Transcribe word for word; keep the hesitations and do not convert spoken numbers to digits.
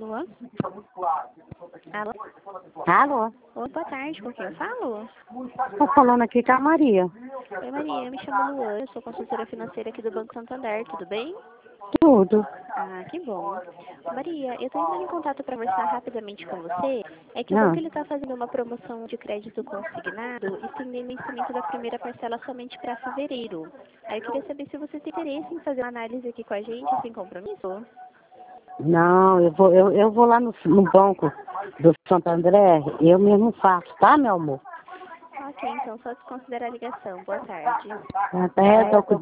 Alô? Alô? Alô? Oi, boa tarde, com quem eu falo? Tô falando aqui com a Maria. Oi, Maria, eu me chamo Luan, eu sou consultora financeira aqui do Banco Santander, tudo bem? Tudo. Ah, que bom. Maria, eu estou entrando em contato para conversar rapidamente com você. É que o Ah, banco está fazendo uma promoção de crédito consignado, estendendo o vencimento da primeira parcela somente para fevereiro. Aí eu queria saber se você tem interesse em fazer uma análise aqui com a gente, sem compromisso. não, eu vou, eu, eu vou lá no, no banco do Santo André, eu mesmo faço, tá, meu amor? Ok, então só desconsiderar a ligação. Boa tarde. Até tô